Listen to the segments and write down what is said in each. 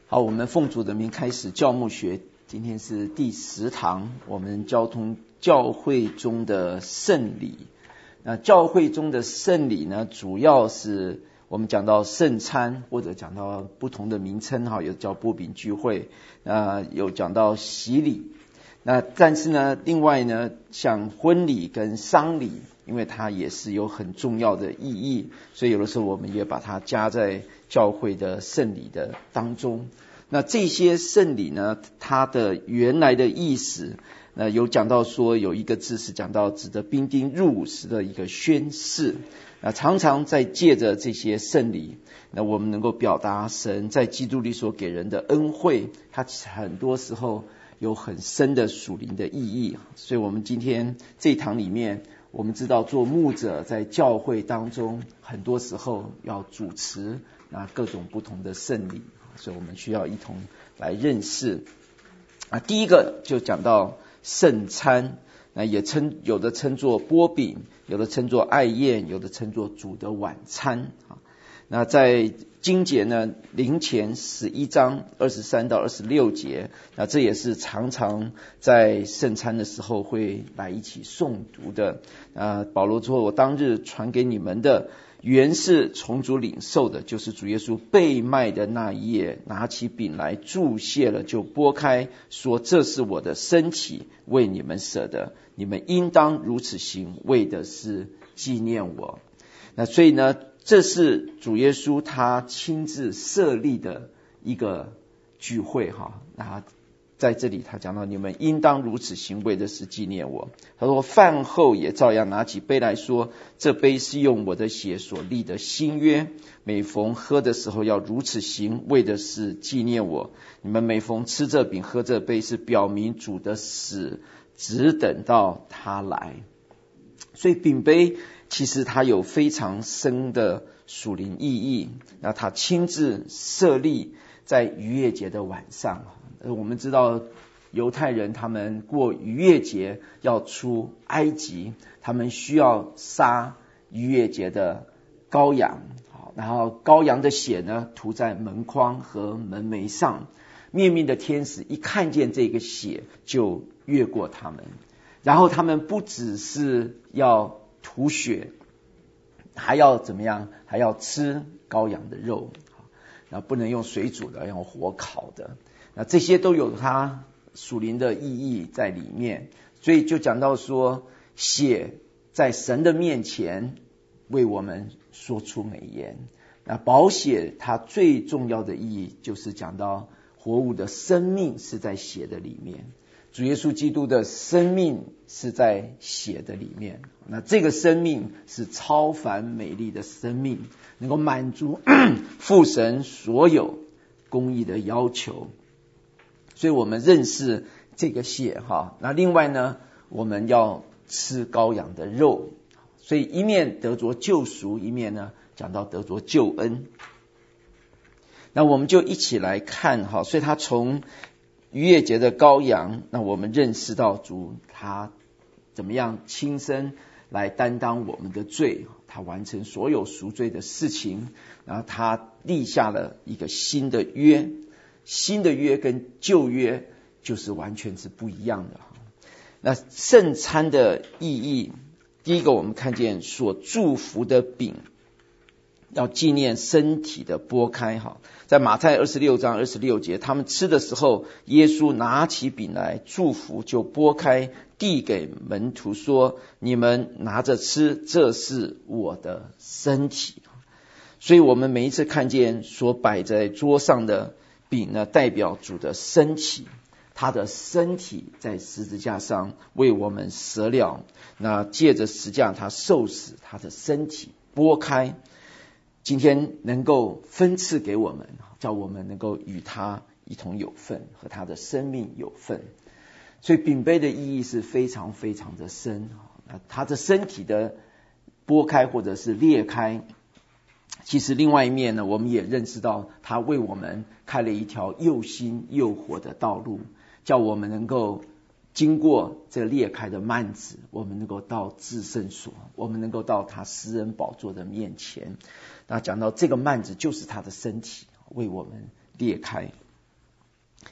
好，我们奉主的名开始教牧学，今天是第10堂，我们交通教会中的圣礼。那教会中的圣礼呢，主要是我们讲到圣餐，或者讲到不同的名称，有叫波饼聚会，有讲到洗礼。那但是呢，另外呢，像婚礼跟丧礼，因为它也是有很重要的意义，所以有的时候我们也把它加在教会的圣礼的当中。那这些圣礼呢，它的原来的意思，有讲到说有一个字是讲到指的兵丁入伍时的一个宣誓。常常在借着这些圣礼，那我们能够表达神在基督里所给人的恩惠，它很多时候有很深的属灵的意义。所以我们今天这一堂里面，我们知道做牧者在教会当中很多时候要主持各种不同的圣礼，所以我们需要一同来认识。第一个就讲到圣餐，也有的称作波饼，有的称作爱宴，有的称作主的晚餐。那在经节呢，灵前11章23到26节，那这也是常常在圣餐的时候会来一起诵读的。保罗说，我当日传给你们的原是从主领受的，就是主耶稣被卖的那一夜，拿起饼来祝谢了，就拨开，说这是我的身体，为你们舍的，你们应当如此行，为的是纪念我。那所以呢，这是主耶稣他亲自设立的一个聚会那在这里他讲到，你们应当如此行，为的是纪念我。他说饭后也照样拿起杯来说，这杯是用我的血所立的新约，每逢喝的时候要如此行，为的是纪念我。你们每逢吃这饼喝这杯，是表明主的死，只等到他来。所以饼杯其实它有非常深的属灵意义。那他亲自设立在逾越节的晚上。我们知道犹太人他们过逾越节要出埃及，他们需要杀逾越节的羔羊，然后羔羊的血呢涂在门框和门楣上，灭命的天使一看见这个血就越过他们，然后他们不只是要涂血，还要怎么样？还要吃羔羊的肉，不能用水煮的，要用火烤的。那这些都有它属灵的意义在里面，所以就讲到说，血在神的面前为我们说出美言。那宝血它最重要的意义就是讲到活物的生命是在血的里面，主耶稣基督的生命是在血的里面。那这个生命是超凡美丽的生命，能够满足父神所有公义的要求。所以我们认识这个血那另外呢，我们要吃羔羊的肉，所以一面得着救赎，一面呢讲到得着救恩。那我们就一起来看所以他从逾越节的羔羊，那我们认识到主他怎么样亲身来担当我们的罪，他完成所有赎罪的事情，然后他立下了一个新的约。新的约跟旧约就是完全是不一样的。那圣餐的意义，第一个我们看见所祝福的饼要纪念身体的拨开。在马太26章26节，他们吃的时候，耶稣拿起饼来祝福，就拨开递给门徒说，你们拿着吃，这是我的身体。所以我们每一次看见所摆在桌上的饼呢，代表主的身体，他的身体在十字架上为我们舍了。那借着十字架他受死，他的身体拨开，今天能够分赐给我们，叫我们能够与他一同有份，和他的生命有份。所以饼杯的意义是非常非常的深。他的身体的拨开或者是裂开，其实另外一面呢，我们也认识到他为我们开了一条又新又活的道路，叫我们能够经过这个裂开的幔子，我们能够到至圣所，我们能够到他施恩宝座的面前。那讲到这个幔子就是他的身体为我们裂开。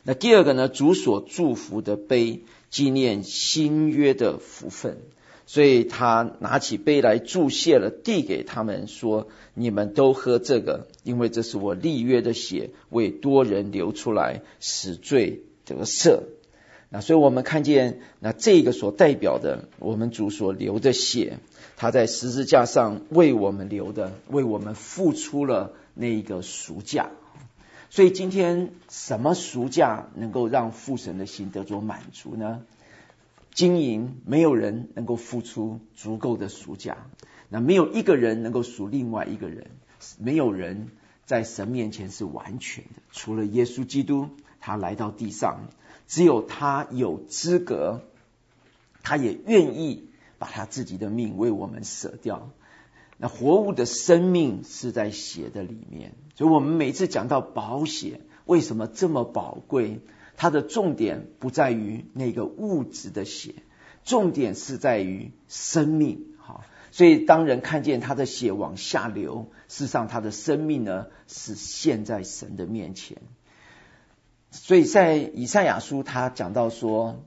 那第二个呢，主所祝福的杯，纪念新约的福分。所以他拿起杯来祝谢了，递给他们说，你们都喝这个，因为这是我立约的血，为多人流出来，使罪得赦。那所以我们看见，那这个所代表的我们主所流的血，他在十字架上为我们流的，为我们付出了那个赎价。所以今天什么赎价能够让父神的心得着满足呢？金银没有人能够付出足够的赎价，那没有一个人能够赎另外一个人，没有人在神面前是完全的，除了耶稣基督，他来到地上，只有他有资格，他也愿意把他自己的命为我们舍掉。那活物的生命是在血的里面，所以我们每次讲到宝血为什么这么宝贵，它的重点不在于那个物质的血，重点是在于生命。所以当人看见他的血往下流，事实上他的生命呢是陷在神的面前。所以在以赛亚书他讲到说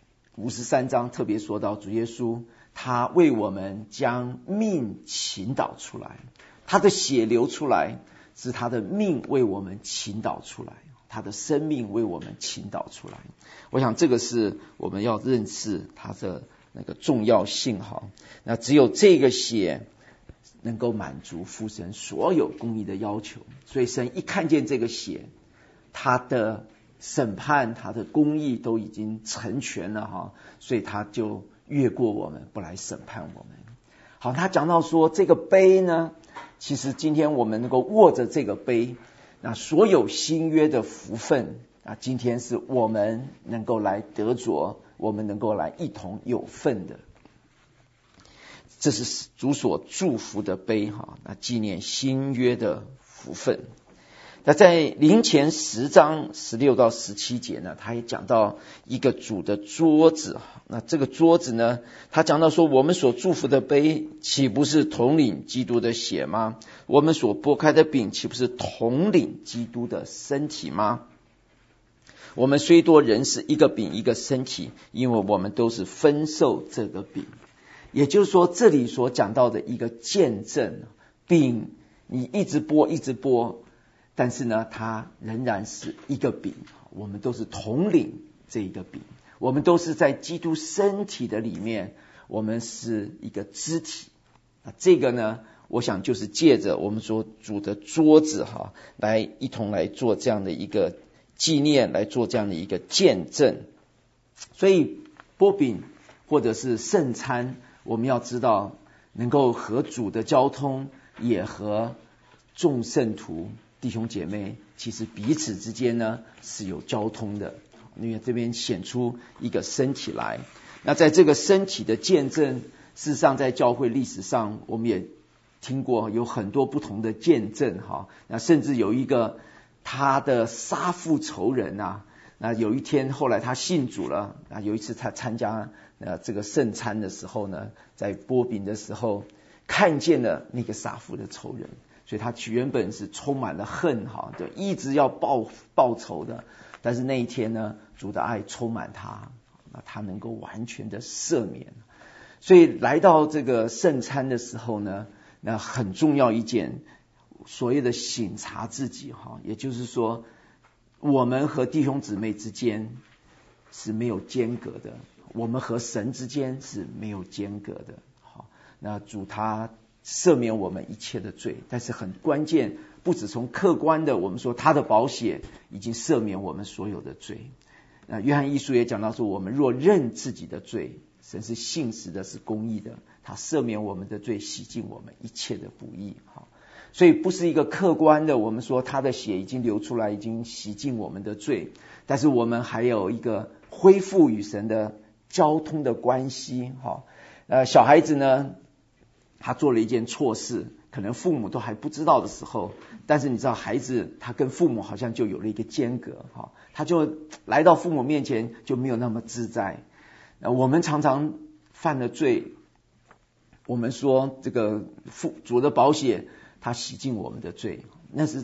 53章特别说到主耶稣他为我们将命倾倒出来，他的血流出来是他的命为我们倾倒出来，他的生命为我们倾倒出来。我想这个是我们要认识他的那个重要性。那只有这个血能够满足父神所有公义的要求，所以神一看见这个血，他的审判他的公义都已经成全了，所以他就越过我们，不来审判我们。好，他讲到说这个杯呢，其实今天我们能够握着这个杯，那所有新约的福分今天是我们能够来得着，我们能够来一同有份的。这是主所祝福的杯，那纪念新约的福分。那在林前10章16到17节呢，他也讲到一个主的桌子。那这个桌子呢，他讲到说，我们所祝福的杯岂不是统领基督的血吗？我们所拨开的饼岂不是统领基督的身体吗？我们虽多人是一个饼一个身体，因为我们都是分受这个饼。也就是说，这里所讲到的一个见证，饼你一直拨一直拨，但是呢它仍然是一个饼，我们都是统领这一个饼，我们都是在基督身体的里面，我们是一个肢体。这个呢我想就是借着我们所煮的桌子来一同来做这样的一个纪念，来做这样的一个见证。所以拨饼或者是圣餐，我们要知道能够和主的交通，也和众圣徒弟兄姐妹其实彼此之间呢是有交通的，因为这边显出一个身体来。那在这个身体的见证，事实上在教会历史上我们也听过有很多不同的见证。那甚至有一个他的杀父仇人那有一天后来他信主了，有一次他参加这个圣餐的时候呢，在拨饼的时候看见了那个杀父的仇人，所以他原本是充满了恨就一直要报仇的。但是那一天呢，主的爱充满他，他能够完全的赦免。所以来到这个圣餐的时候呢，那很重要一件所谓的省察自己，也就是说我们和弟兄姊妹之间是没有间隔的，我们和神之间是没有间隔的。那主他赦免我们一切的罪，但是很关键，不只从客观的我们说他的宝血已经赦免我们所有的罪。那约翰一书也讲到说，我们若认自己的罪，神是信实的，是公义的，他赦免我们的罪，洗净我们一切的不义。所以不是一个客观的我们说他的血已经流出来，已经洗净我们的罪，但是我们还有一个恢复与神的交通的关系。小孩子呢，他做了一件错事，可能父母都还不知道的时候，但是你知道孩子他跟父母好像就有了一个间隔，他就来到父母面前就没有那么自在。我们常常犯了罪，我们说这个主的宝血他洗净我们的罪，那是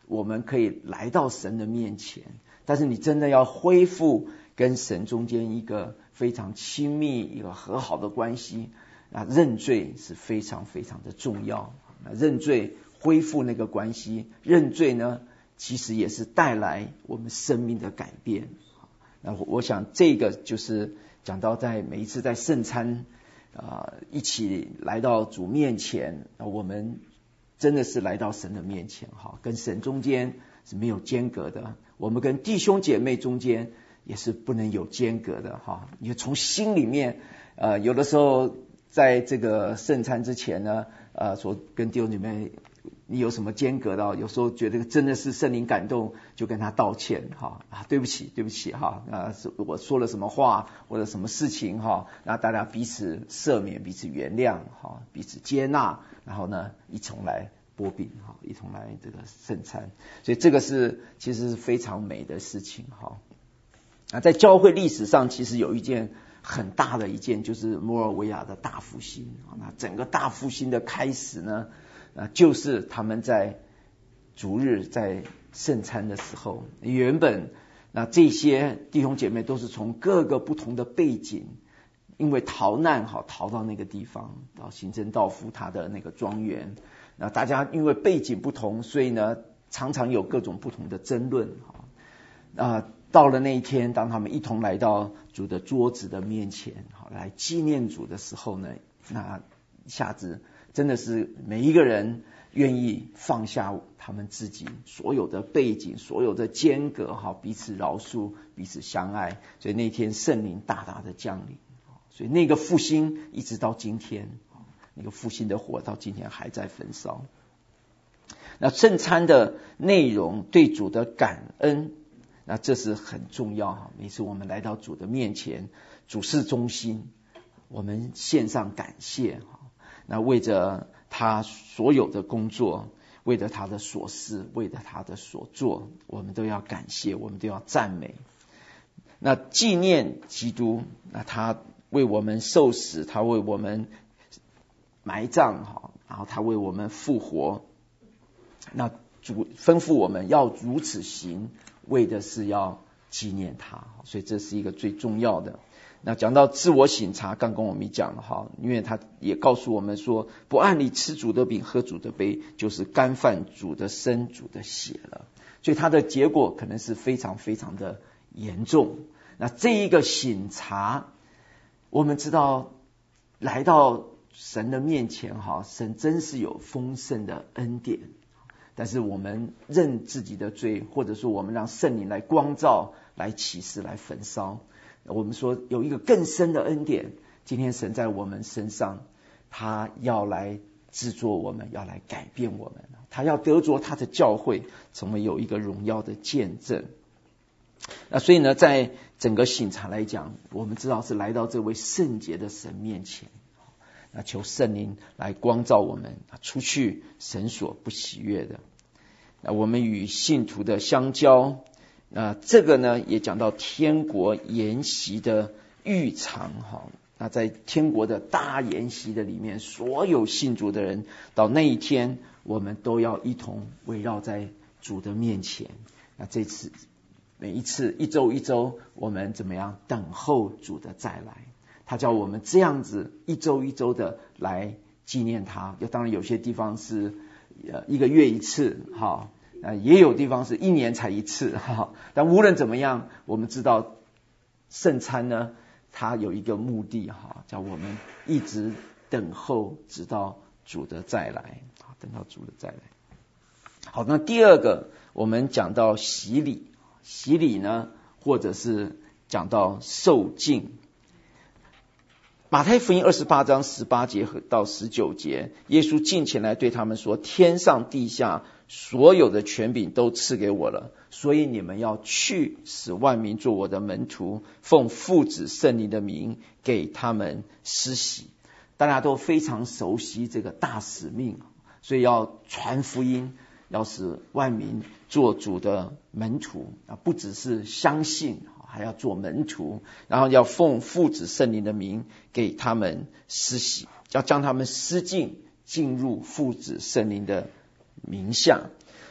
我们可以来到神的面前，但是你真的要恢复跟神中间一个非常亲密、一个和好的关系，那认罪是非常非常的重要。那认罪恢复那个关系，认罪呢其实也是带来我们生命的改变。那我想这个就是讲到在每一次在圣餐一起来到主面前，我们真的是来到神的面前，跟神中间是没有间隔的，我们跟弟兄姐妹中间也是不能有间隔的。你从心里面有的时候在这个圣餐之前呢所跟弟兄姐妹你有什么间隔到，有时候觉得真的是圣灵感动，就跟他道歉对不起我说了什么话或者什么事情那大家彼此赦免，彼此原谅彼此接纳，然后呢一同来擘饼一同来这个圣餐。所以这个是其实是非常美的事情在教会历史上其实有一件很大的一件，就是摩尔维亚的大复兴。那整个大复兴的开始呢就是他们在主日在圣餐的时候，原本那这些弟兄姐妹都是从各个不同的背景，因为逃难逃到那个地方，到行政道夫他的那个庄园。那大家因为背景不同，所以呢常常有各种不同的争论到了那一天，当他们一同来到主的桌子的面前来纪念主的时候呢，那一下子真的是每一个人愿意放下他们自己所有的背景，所有的间隔彼此饶恕，彼此相爱。所以那天圣灵大大的降临，所以那个复兴一直到今天，那个复兴的火到今天还在焚烧。那圣餐的内容对主的感恩，那这是很重要。每次我们来到主的面前，主事中心，我们献上感谢，那为着他所有的工作，为着他的所事，为着他的所做，我们都要感谢，我们都要赞美。那纪念基督，那他为我们受死，他为我们埋葬，然后他为我们复活。那主吩咐我们要如此行，为的是要纪念他，所以这是一个最重要的。那讲到自我省察，刚刚我们讲了因为他也告诉我们说，不按理吃主的饼喝主的杯，就是干犯主的身主的血了。所以他的结果可能是非常非常的严重。那这一个省察，我们知道来到神的面前神真是有丰盛的恩典，但是我们认自己的罪，或者说我们让圣灵来光照，来启示，来焚烧。我们说有一个更深的恩典，今天神在我们身上，他要来制作我们，要来改变我们，他要得着他的教会成为有一个荣耀的见证。那所以呢，在整个省察来讲，我们知道是来到这位圣洁的神面前，那求圣灵来光照我们，出去神所不喜悦的。那我们与信徒的相交，那这个呢也讲到天国筵席的预尝。那在天国的大筵席的里面，所有信主的人到那一天，我们都要一同围绕在主的面前。那这次每一次一周一周，我们怎么样等候主的再来？他叫我们这样子一周一周的来纪念他。当然有些地方是一个月一次也有地方是一年才一次但无论怎么样，我们知道圣餐呢，它有一个目的叫我们一直等候直到主的再来，等到主的再来。好，那第二个我们讲到洗礼，洗礼呢或者是讲到受浸。马太福音28章18节到19节，耶稣近前来对他们说，天上地下所有的权柄都赐给我了，所以你们要去，使万民做我的门徒，奉父子圣灵的名给他们施洗。大家都非常熟悉这个大使命，所以要传福音，要使万民做主的门徒，不只是相信，还要做门徒，然后要奉父子圣灵的名给他们施洗，要将他们施浸，进入父子圣灵的名下。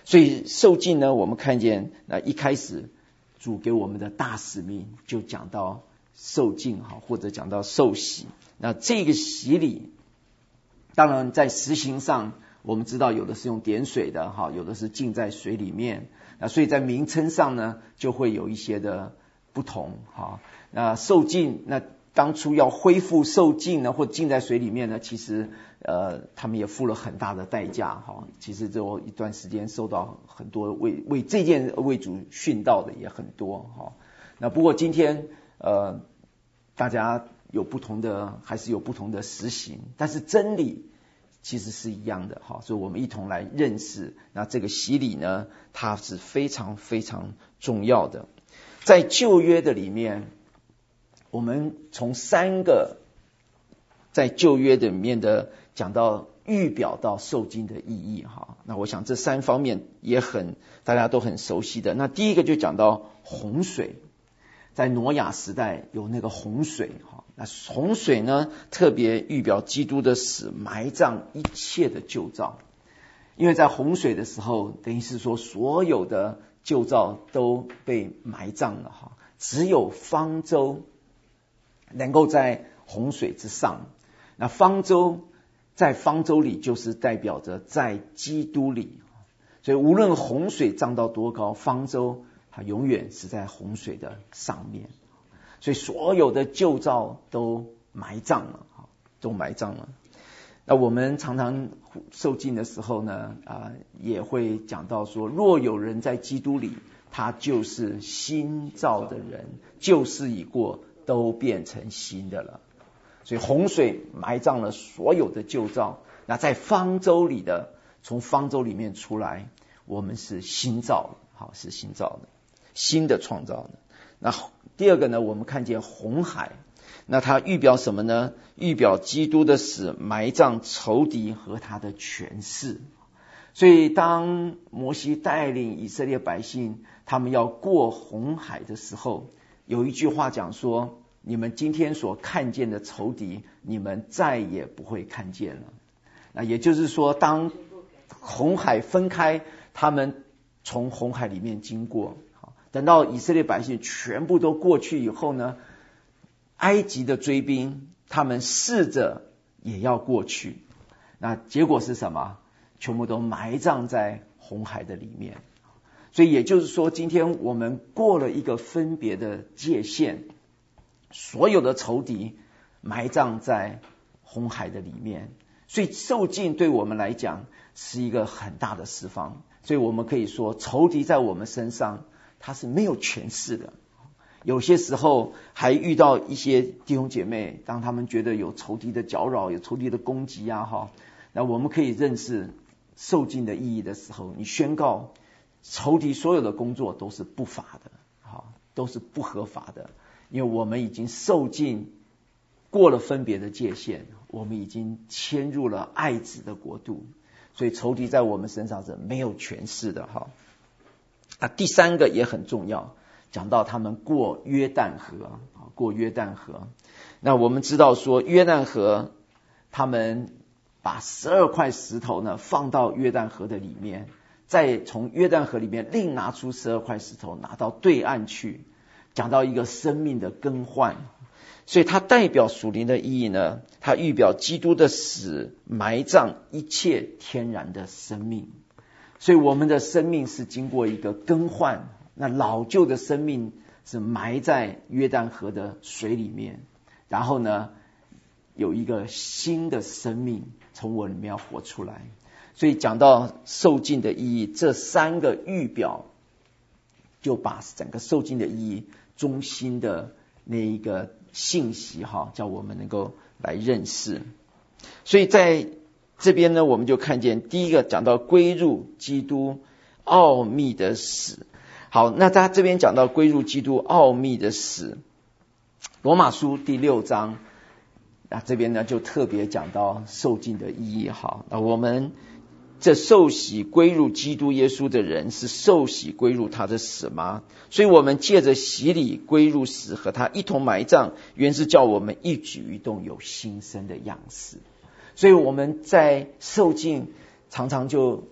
所以受浸呢，我们看见那一开始主给我们的大使命就讲到受浸或者讲到受洗。那这个洗礼当然在实行上我们知道有的是用点水的，有的是浸在水里面，那所以在名称上呢就会有一些的不同。那受浸，那当初要恢复受浸呢，或浸在水里面呢，其实他们也付了很大的代价。其实这一段时间受到很多为这件为主殉道的也很多。那不过今天大家有不同的，还是有不同的实行，但是真理其实是一样的。所以我们一同来认识，那这个洗礼呢，它是非常非常重要的。在旧约的里面，我们从3个在旧约的里面的讲到预表到受浸的意义。那我想这3方面也大家都很熟悉的。那第一个就讲到洪水，在挪亚时代有那个洪水。那洪水呢，特别预表基督的死，埋葬一切的旧造。因为在洪水的时候，等于是说所有的旧造都被埋葬了。只有方舟能够在洪水之上。那方舟在方舟里就是代表着在基督里。所以无论洪水涨到多高，方舟它永远是在洪水的上面。所以所有的旧造都埋葬了，都埋葬了。那我们常常受浸的时候呢，也会讲到说，若有人在基督里，他就是新造的人，旧事已过，都变成新的了。所以洪水埋葬了所有的旧造，那在方舟里的，从方舟里面出来，我们是新造的，是新造的，新的创造的。那第二个呢，我们看见红海，那它预表什么呢？预表基督的死，埋葬仇敌和他的权势。所以当摩西带领以色列百姓他们要过红海的时候，有一句话讲说，你们今天所看见的仇敌，你们再也不会看见了。那也就是说，当红海分开，他们从红海里面经过，等到以色列百姓全部都过去以后呢，埃及的追兵他们试着也要过去，那结果是什么？全部都埋葬在红海的里面。所以也就是说，今天我们过了一个分别的界限，所有的仇敌埋葬在红海的里面。所以受浸对我们来讲是一个很大的释放。所以我们可以说，仇敌在我们身上他是没有权势的。有些时候还遇到一些弟兄姐妹，当他们觉得有仇敌的搅扰，有仇敌的攻击那我们可以认识受浸的意义的时候，你宣告仇敌所有的工作都是不法的，都是不合法的。因为我们已经受浸，过了分别的界限，我们已经迁入了爱子的国度，所以仇敌在我们身上是没有权势的。第3个也很重要，讲到他们过约旦河，过约旦河。那我们知道说，约旦河他们把12块石头呢放到约旦河的里面，再从约旦河里面另拿出12块石头拿到对岸去，讲到一个生命的更换。所以它代表属灵的意义呢，它预表基督的死，埋葬一切天然的生命。所以我们的生命是经过一个更换，那老旧的生命是埋在约旦河的水里面，然后呢有一个新的生命从我里面要活出来。所以讲到受浸的意义，这3个预表就把整个受浸的意义中心的那一个信息叫我们能够来认识。所以在这边呢，我们就看见第一个讲到归入基督奥秘的死。好，那他这边讲到归入基督奥秘的死，罗马书第6章，那这边呢就特别讲到受浸的意义。好，那我们这受洗归入基督耶稣的人，是受洗归入他的死吗？所以我们借着洗礼归入死，和他一同埋葬，原是叫我们一举一动有新生的样式。所以我们在受浸常常就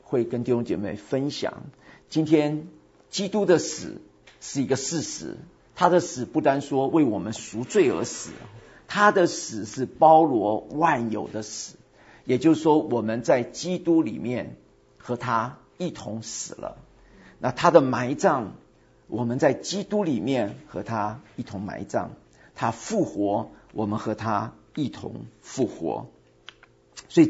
会跟弟兄姐妹分享，今天基督的死是一个事实，他的死不单说为我们赎罪而死，他的死是包罗万有的死，也就是说我们在基督里面和他一同死了。那他的埋葬，我们在基督里面和他一同埋葬，他复活，我们和他一同复活。所以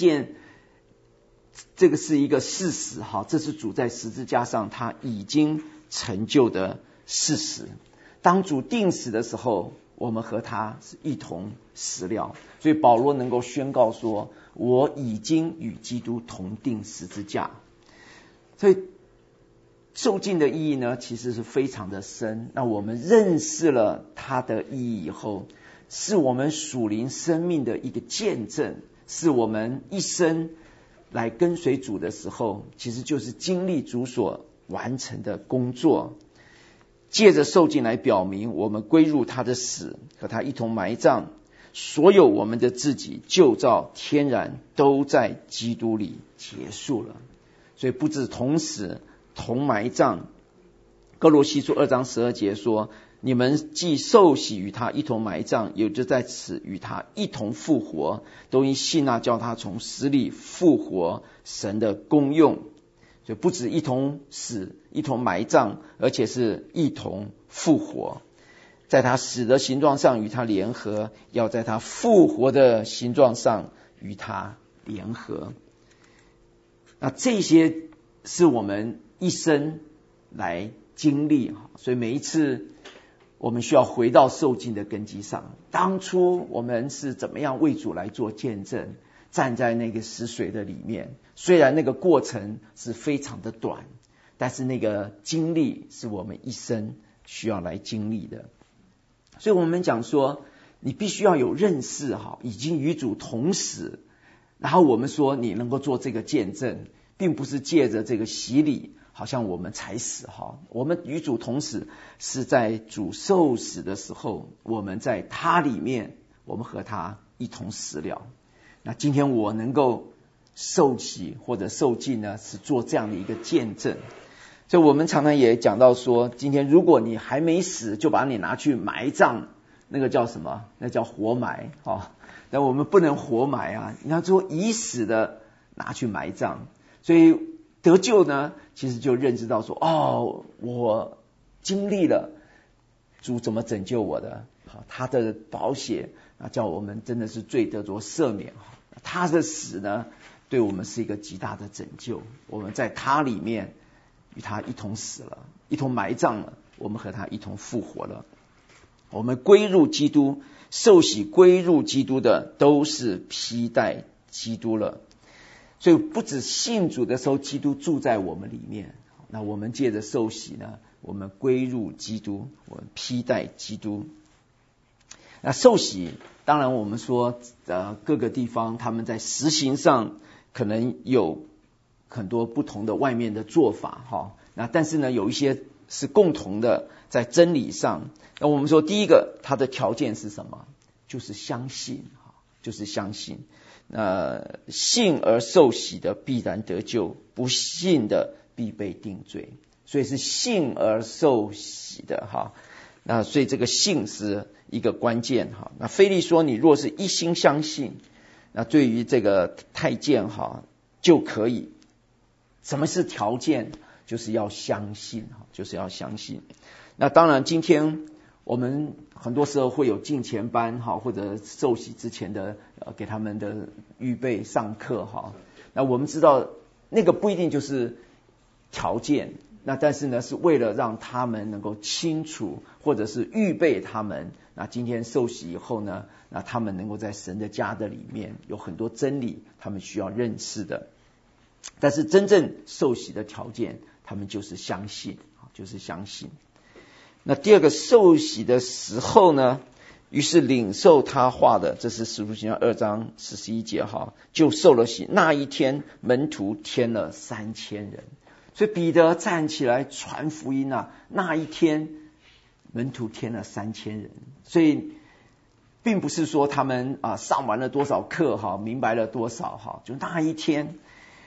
这个是一个事实，这是主在十字架上他已经成就的事实。当主定死的时候，我们和他是一同死了。所以保罗能够宣告说，我已经与基督同定十字架。所以受尽的意义呢，其实是非常的深。那我们认识了它的意义以后，是我们属灵生命的一个见证，是我们一生来跟随主的时候，其实就是经历主所完成的工作。借着受尽来表明我们归入他的死，和他一同埋葬，所有我们的自己旧造天然都在基督里结束了。所以不止同死同埋葬，哥罗西书2章12节说，你们既受洗与他一同埋葬，也就在此与他一同复活，都因信那叫他从死里复活神的功用。所以不止一同死一同埋葬，而且是一同复活，在他死的形状上与他联合，要在他复活的形状上与他联合。那这些是我们一生来经历，所以每一次我们需要回到受尽的根基上。当初我们是怎么样为主来做见证，站在那个死水的里面，虽然那个过程是非常的短，但是那个经历是我们一生需要来经历的。所以我们讲说，你必须要有认识，已经与主同死，然后我们说你能够做这个见证，并不是借着这个洗礼好像我们才死，我们与主同死是在主受死的时候，我们在他里面，我们和他一同死了。那今天我能够受洗或者受尽呢，是做这样的一个见证。所以我们常常也讲到说，今天如果你还没死就把你拿去埋葬，那个叫什么？那叫活埋。但我们不能活埋啊，你要说已死的拿去埋葬。所以得救呢，其实就认知到说，我经历了主怎么拯救我的，他的宝血叫我们真的是罪得着赦免，他的死呢对我们是一个极大的拯救，我们在他里面与他一同死了，一同埋葬了，我们和他一同复活了。我们归入基督，受洗归入基督的都是披戴基督了。所以不止信主的时候基督住在我们里面，那我们借着受洗呢，我们归入基督，我们披戴基督。那受洗当然我们说各个地方他们在实行上可能有很多不同的外面的做法，那但是呢有一些是共同的，在真理上。那我们说第一个它的条件是什么？就是相信，就是相信。信而受洗的必然得救，不信的必被定罪。所以是信而受洗的，那所以这个信是一个关键。那腓利说，你若是一心相信，那对于这个太监就可以。什么是条件？就是要相信，就是要相信。那当然今天我们很多时候会有敬前班，或者受洗之前的给他们的预备上课，那我们知道那个不一定就是条件，那但是呢是为了让他们能够清楚，或者是预备他们，那今天受洗以后呢，那他们能够在神的家的里面有很多真理他们需要认识的。但是真正受洗的条件，他们就是相信，就是相信。那第二个受洗的时候呢，于是领受他话的，这是使徒行传2章41节，就受了洗。那一天门徒添了3000人，所以彼得站起来传福音啊，那一天门徒添了3000人。所以并不是说他们上完了多少课，明白了多少，就那一天。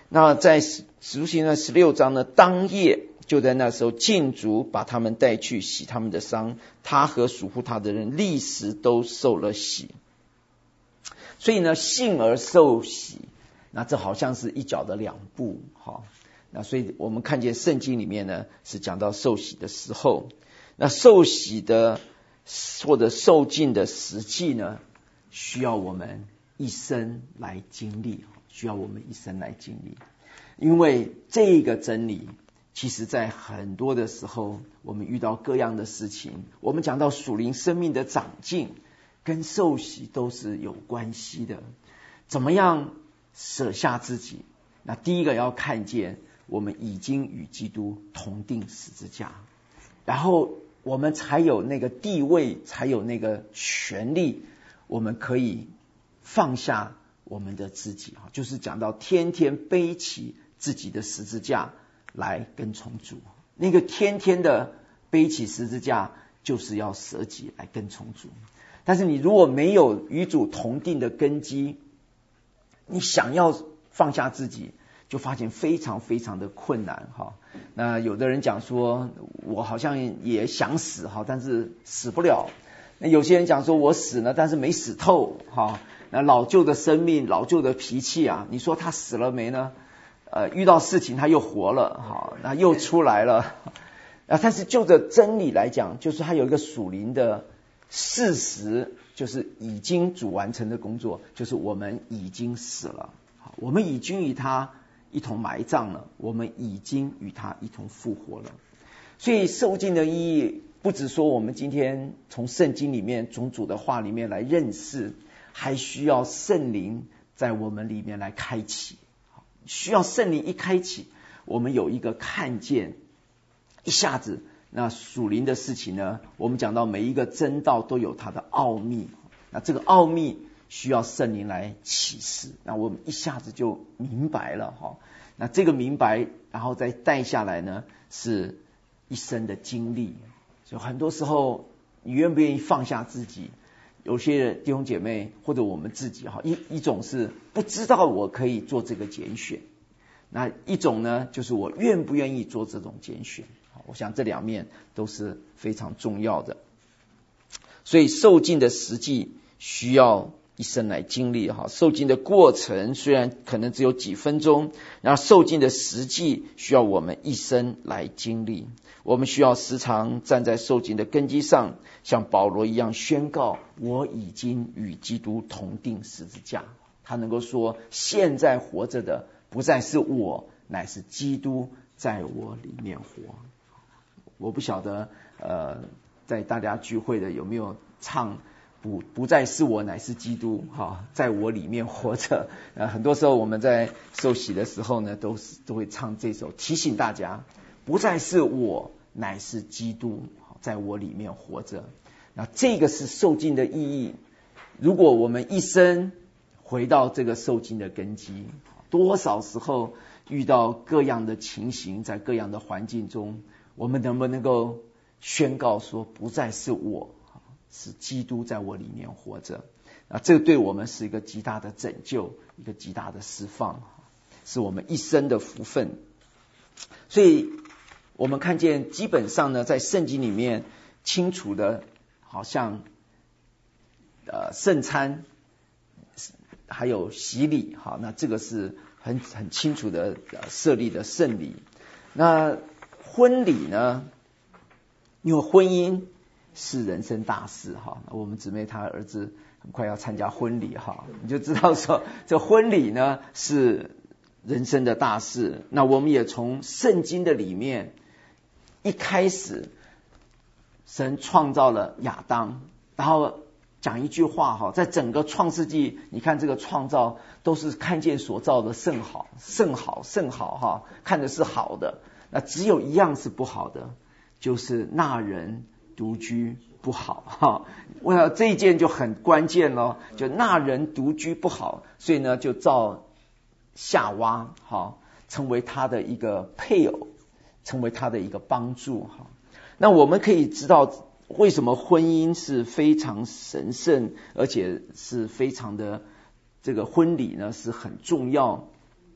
那在使徒行传16章呢，当夜就在那时候，禁足把他们带去洗他们的伤，他和属乎他的人立时都受了洗。所以呢，信而受洗，那这好像是一脚的两步，好，那所以我们看见圣经里面呢是讲到受洗的时候，那受洗的或者受浸的实际呢，需要我们一生来经历，需要我们一生来经历，因为这个真理其实在很多的时候我们遇到各样的事情，我们讲到属灵生命的长进跟受洗都是有关系的。怎么样舍下自己？那第一个要看见我们已经与基督同定十字架，然后我们才有那个地位，才有那个权利，我们可以放下我们的自己，就是讲到天天背起自己的十字架来跟从主。那个天天的背起十字架就是要舍己来跟从主。但是你如果没有与主同定的根基，你想要放下自己，就发现非常非常的困难。那有的人讲说，我好像也想死，但是死不了。那有些人讲说，我死了，但是没死透。那老旧的生命，老旧的脾气啊，你说他死了没呢？遇到事情他又活了，那又出来了。但是就着真理来讲，就是他有一个属灵的事实，就是已经主完成的工作，就是我们已经死了，我们已经与他一同埋葬了，我们已经与他一同复活了。所以受浸的意义不只说我们今天从圣经里面从主的话里面来认识，还需要圣灵在我们里面来开启。需要圣灵一开启，我们有一个看见，一下子那属灵的事情呢，我们讲到每一个真道都有它的奥秘，那这个奥秘需要圣灵来启示，那我们一下子就明白了。那这个明白然后再带下来呢，是一生的经历。所以很多时候你愿不愿意放下自己？有些弟兄姐妹或者我们自己，一种是不知道我可以做这个拣选，那一种呢就是我愿不愿意做这种拣选。我想这两面都是非常重要的。所以受浸的实际需要一生来经历。受浸的过程虽然可能只有几分钟，然后受浸的实际需要我们一生来经历。我们需要时常站在受浸的根基上，像保罗一样宣告，我已经与基督同定十字架。他能够说，现在活着的不再是我，乃是基督在我里面活。我不晓得在大家聚会的有没有唱不再是我，乃是基督在我里面活着。很多时候我们在受洗的时候呢，都会唱这首，提醒大家不再是我，乃是基督在我里面活着。那这个是受浸的意义。如果我们一生回到这个受浸的根基，多少时候遇到各样的情形，在各样的环境中，我们能不能够宣告说，不再是我，是基督在我里面活着。这个对我们是一个极大的拯救，一个极大的释放，是我们一生的福分。所以我们看见基本上呢，在圣经里面清楚的，好像圣餐还有洗礼，那这个是很清楚的设立的圣礼。那婚礼呢，因为婚姻是人生大事，我们姊妹她儿子很快要参加婚礼，你就知道说这婚礼呢是人生的大事。那我们也从圣经的里面，一开始神创造了亚当，然后讲一句话，在整个创世纪，你看这个创造都是看见所造的甚好甚好甚好，看的是好的。那只有一样是不好的，就是那人独居不好。为了这一件就很关键咯，就那人独居不好，所以呢就造夏娃，成为他的一个配偶，成为他的一个帮助。那我们可以知道为什么婚姻是非常神圣，而且是非常的这个婚礼呢是很重要。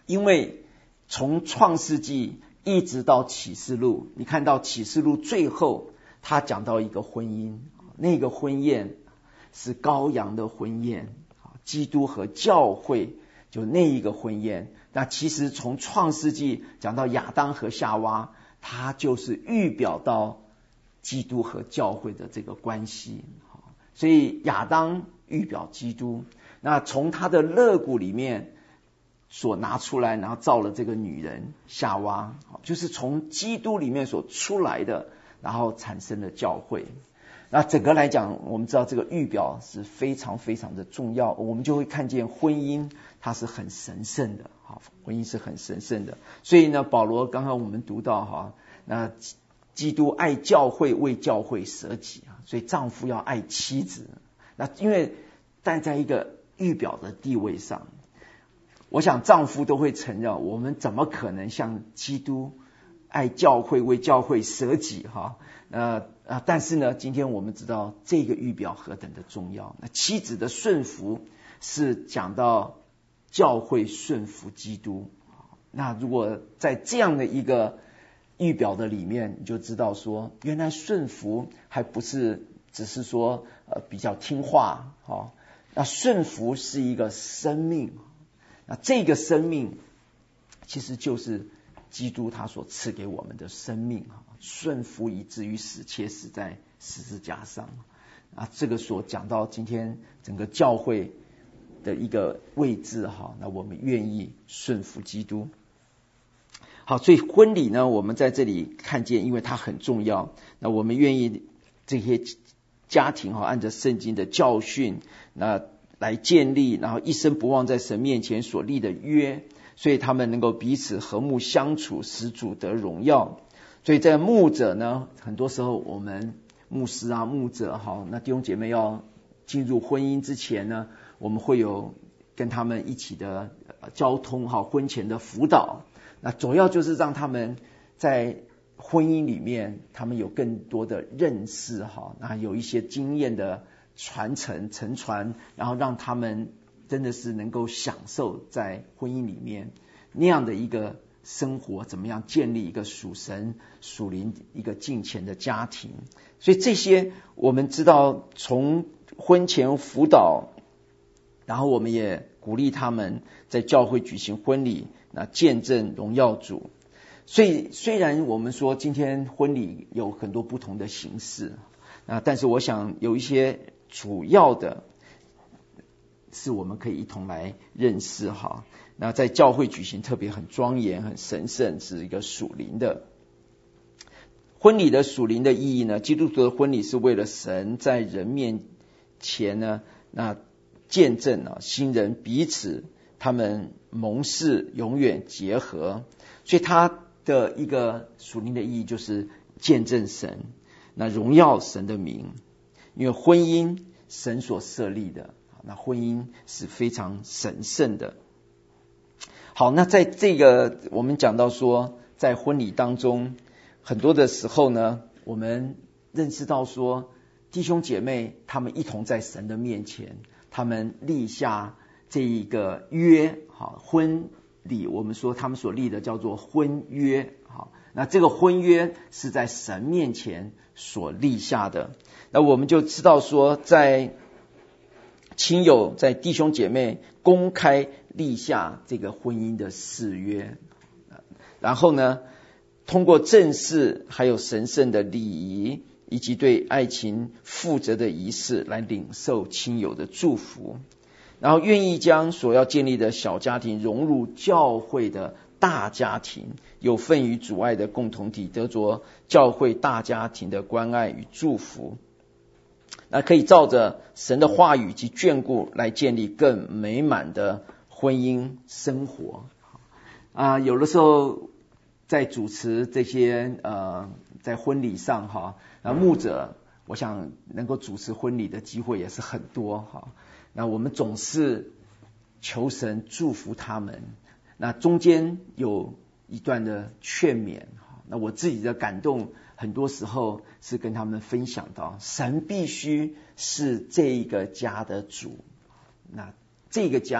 因为从创世纪一直到启示录，你看到启示录最后他讲到一个婚姻，那个婚宴是羔羊的婚宴，基督和教会就那一个婚宴。那其实从创世纪讲到亚当和夏娃，它就是预表到基督和教会的这个关系。所以亚当预表基督，那从他的肋骨里面所拿出来，然后造了这个女人夏娃，就是从基督里面所出来的，然后产生了教会。那整个来讲，我们知道这个预表是非常非常的重要，我们就会看见婚姻它是很神圣的，婚姻是很神圣的。所以呢，保罗刚刚我们读到那基督爱教会，为教会舍己，所以丈夫要爱妻子。那因为站在一个预表的地位上，我想丈夫都会承认，我们怎么可能像基督爱教会，为教会舍己但是呢，今天我们知道这个预表何等的重要。那妻子的顺服是讲到教会顺服基督。那如果在这样的一个预表的里面，你就知道说，原来顺服还不是只是说比较听话，那顺服是一个生命。那这个生命其实就是基督他所赐给我们的生命，顺服以至于死，且死在十字架上。这个所讲到今天整个教会的一个位置，那我们愿意顺服基督。好，所以婚礼呢，我们在这里看见，因为它很重要，那我们愿意这些家庭按着圣经的教训那来建立，然后一生不忘在神面前所立的约，所以他们能够彼此和睦相处，使主得荣耀。所以在牧者呢，很多时候我们牧师牧者那弟兄姐妹要进入婚姻之前呢，我们会有跟他们一起的交通婚前的辅导，那主要就是让他们在婚姻里面他们有更多的认识，那有一些经验的传承承传，然后让他们真的是能够享受在婚姻里面那样的一个生活，怎么样建立一个属神属灵一个敬虔的家庭。所以这些我们知道，从婚前辅导，然后我们也鼓励他们在教会举行婚礼，那见证荣耀主。所以虽然我们说今天婚礼有很多不同的形式，但是我想有一些主要的是我们可以一同来认识那在教会举行特别很庄严很神圣，是一个属灵的婚礼的属灵的意义呢。基督徒的婚礼是为了神在人面前呢，那见证新人彼此他们盟誓永远结合，所以它的一个属灵的意义就是见证神，那荣耀神的名。因为婚姻神所设立的，那婚姻是非常神圣的。好，那在这个我们讲到说，在婚礼当中很多的时候呢，我们认识到说弟兄姐妹他们一同在神的面前，他们立下这一个约，婚礼我们说他们所立的叫做婚约。那这个婚约是在神面前所立下的，那我们就知道说，在亲友在弟兄姐妹公开立下这个婚姻的誓约，然后呢通过正式还有神圣的礼仪以及对爱情负责的仪式来领受亲友的祝福，然后愿意将所要建立的小家庭融入教会的大家庭，有份于主爱的共同体，得着教会大家庭的关爱与祝福，那可以照着神的话语及眷顾来建立更美满的婚姻生活。有的时候在主持这些在婚礼上牧者我想能够主持婚礼的机会也是很多那我们总是求神祝福他们，那中间有一段的劝勉，那我自己的感动很多时候是跟他们分享到，神必须是这个家的主，那这个家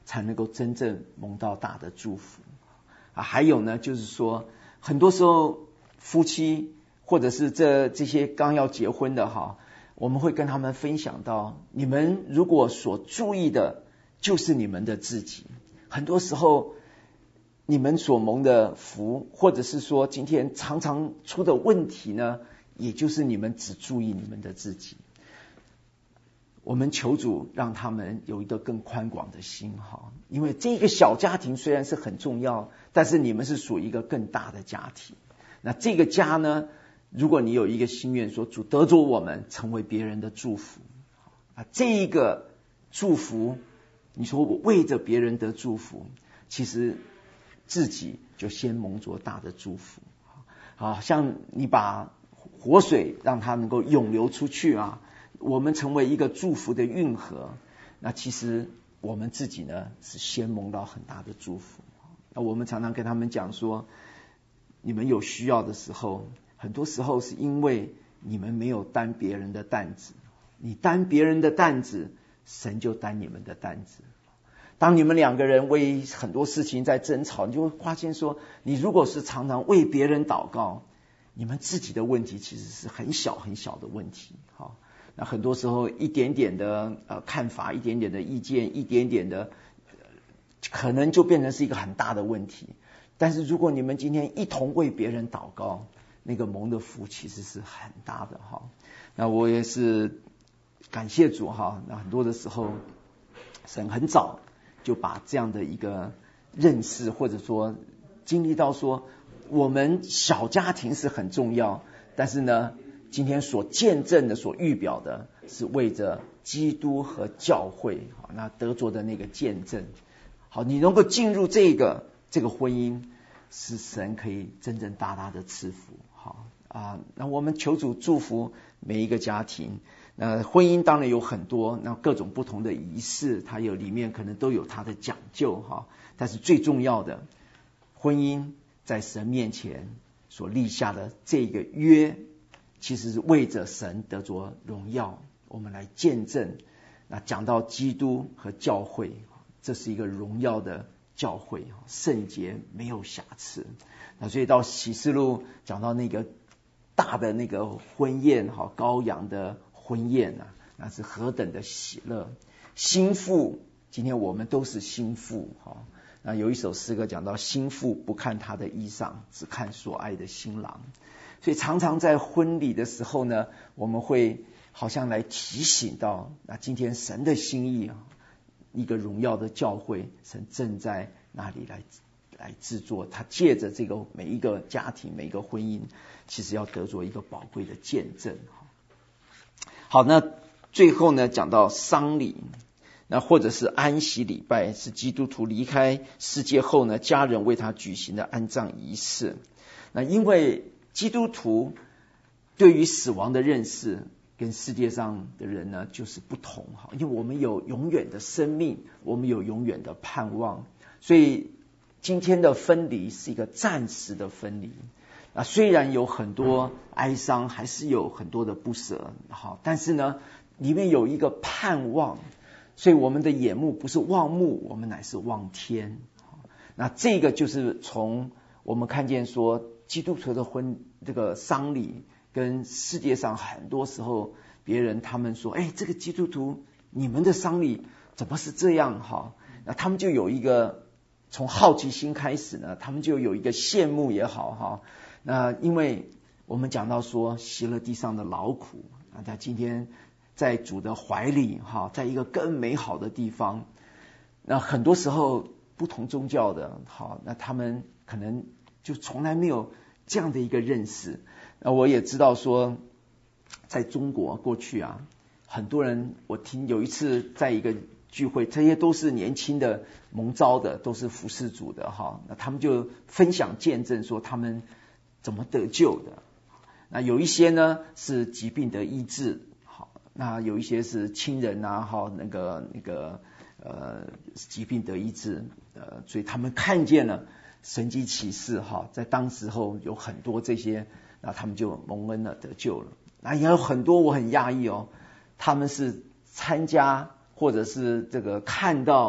才能够真正蒙到大的祝福还有呢，就是说很多时候夫妻或者是这些刚要结婚的我们会跟他们分享到，你们如果所注意的就是你们的自己，很多时候你们所蒙的福，或者是说今天常常出的问题呢，也就是你们只注意你们的自己。我们求主让他们有一个更宽广的心因为这个小家庭虽然是很重要，但是你们是属于一个更大的家庭。那这个家呢，如果你有一个心愿说，主得着我们成为别人的祝福这一个祝福，你说我为着别人得祝福，其实自己就先蒙着大的祝福像你把活水让它能够涌流出去我们成为一个祝福的运河，那其实我们自己呢是先蒙到很大的祝福。那我们常常跟他们讲说，你们有需要的时候，很多时候是因为你们没有担别人的担子，你担别人的担子，神就担你们的担子。当你们两个人为很多事情在争吵，你就会发现说，你如果是常常为别人祷告，你们自己的问题其实是很小很小的问题那很多时候一点点的看法，一点点的意见，一点点的可能就变成是一个很大的问题。但是如果你们今天一同为别人祷告，那个蒙的福其实是很大的那我也是感谢主那很多的时候神很早就把这样的一个认识，或者说经历到说，我们小家庭是很重要，但是呢今天所见证的，所预表的是为着基督和教会那得着的那个见证。你能够进入这个婚姻，是神可以真正大大的赐福那我们求主祝福每一个家庭。那婚姻当然有很多那各种不同的仪式，它有里面可能都有它的讲究但是最重要的，婚姻在神面前所立下的这个约，其实是为着神得着荣耀，我们来见证。那讲到基督和教会，这是一个荣耀的教会，圣洁没有瑕疵。那所以到启示录讲到那个大的那个婚宴羔羊的婚宴那是何等的喜乐。新妇，今天我们都是新妇那有一首诗歌讲到，新妇不看她的衣裳，只看所爱的新郎。所以常常在婚礼的时候呢，我们会好像来提醒到，那今天神的心意一个荣耀的教会，神正在那里来制作，他借着这个每一个家庭，每一个婚姻，其实要得着一个宝贵的见证。好，那最后呢讲到丧礼，那或者是安息礼拜，是基督徒离开世界后呢，家人为他举行的安葬仪式。那因为基督徒对于死亡的认识跟世界上的人呢就是不同因为我们有永远的生命，我们有永远的盼望，所以今天的分离是一个暂时的分离。虽然有很多哀伤，还是有很多的不舍但是呢里面有一个盼望，所以我们的眼目不是望目，我们乃是望天。那这个就是从我们看见说，基督徒的这个丧礼跟世界上很多时候别人他们说，这个基督徒你们的丧礼怎么是这样那他们就有一个从好奇心开始呢，他们就有一个羡慕也好那因为我们讲到说，习了地上的劳苦，那今天在主的怀里在一个更美好的地方。那很多时候不同宗教的那他们可能就从来没有这样的一个认识。那我也知道说，在中国过去很多人，我听有一次在一个聚会，这些都是年轻的蒙召的，都是服事主的那他们就分享见证说他们怎么得救的。那有一些呢是疾病的医治，那有一些是亲人那个疾病得医治，所以他们看见了神迹奇事在当时候有很多这些，那他们就蒙恩了，得救了。那也有很多我很讶异他们是参加或者是这个看到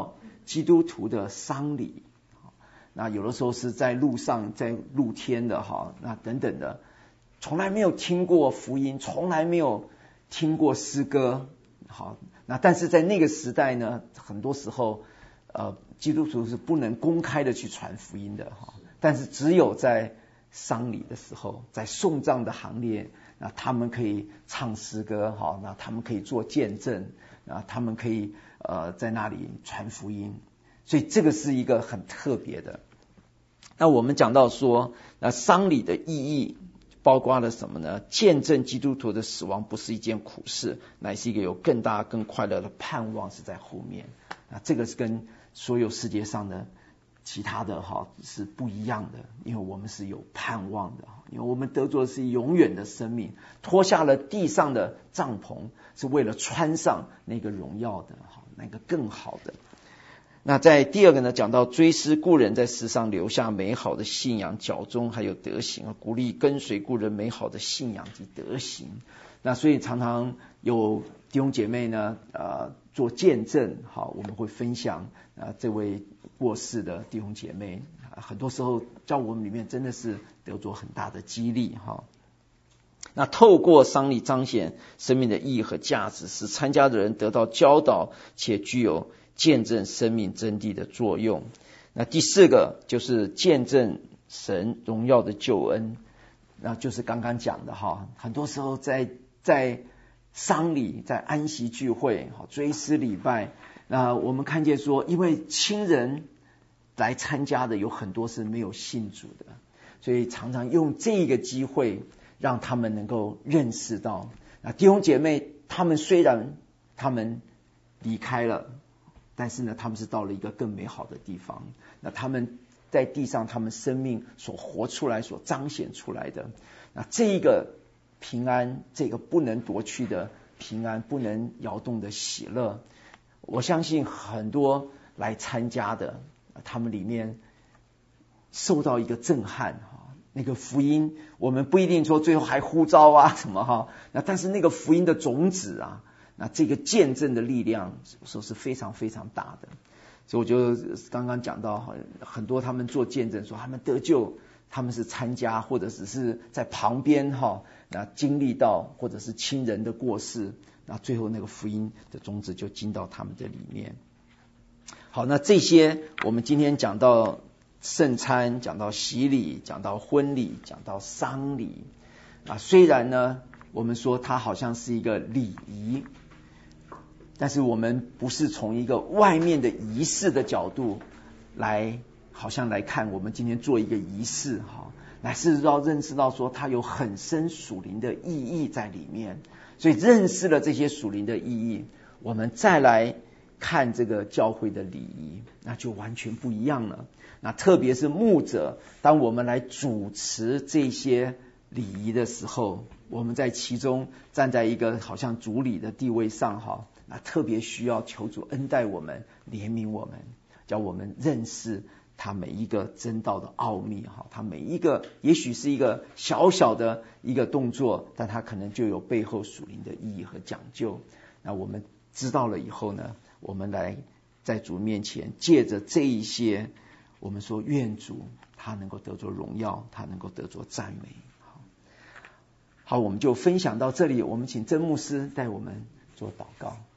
基督徒的丧礼，那有的时候是在路上，在露天的那等等的，从来没有听过福音，从来没有听过诗歌，那但是在那个时代呢，很多时候基督徒是不能公开的去传福音的，但是只有在丧礼的时候，在送葬的行列，那他们可以唱诗歌，那他们可以做见证，那他们可以在那里传福音，所以这个是一个很特别的。那我们讲到说，那丧礼的意义包括了什么呢？见证基督徒的死亡不是一件苦事，乃是一个有更大更快乐的盼望是在后面。那这个是跟所有世界上的其他的是不一样的，因为我们是有盼望的，因为我们得着的是永远的生命，脱下了地上的帐篷，是为了穿上那个荣耀的，那个更好的。那在第二个呢，讲到追思故人在世上留下美好的信仰脚踪还有德行，鼓励跟随故人美好的信仰及德行。那所以常常有弟兄姐妹呢做见证，我们会分享这位过世的弟兄姐妹，很多时候在我们里面真的是得着很大的激励。那透过丧礼彰显生命的意义和价值，使参加的人得到教导，且具有见证生命真谛的作用。那第四个就是见证神荣耀的救恩，那就是刚刚讲的很多时候在丧礼，在安息聚会，追思礼拜，那我们看见说，因为亲人来参加的有很多是没有信主的，所以常常用这个机会让他们能够认识到，那弟兄姐妹他们虽然他们离开了，但是呢他们是到了一个更美好的地方，那他们在地上他们生命所活出来所彰显出来的，那这个平安，这个不能夺去的平安，不能摇动的喜乐，我相信很多来参加的他们里面受到一个震撼，那个福音我们不一定说最后还呼召什么那但是那个福音的种子那这个见证的力量说是非常非常大的。所以我就刚刚讲到很多他们做见证说他们得救，他们是参加或者只是在旁边那经历到或者是亲人的过世，那最后那个福音的种子就进到他们的里面。好，那这些我们今天讲到圣餐，讲到洗礼，讲到婚礼，讲到丧礼虽然呢我们说它好像是一个礼仪，但是我们不是从一个外面的仪式的角度来好像来看我们今天做一个仪式乃是要认识到说它有很深属灵的意义在里面，所以认识了这些属灵的意义，我们再来看这个教会的礼仪，那就完全不一样了。那特别是牧者，当我们来主持这些礼仪的时候，我们在其中站在一个好像主礼的地位上那特别需要求主恩待我们，怜悯我们，叫我们认识他每一个真道的奥秘他每一个也许是一个小小的一个动作，但它可能就有背后属灵的意义和讲究。那我们知道了以后呢，我们来在主面前借着这一些，我们说愿主他能够得着荣耀，他能够得着赞美。好，我们就分享到这里，我们请曾牧师带我们做祷告。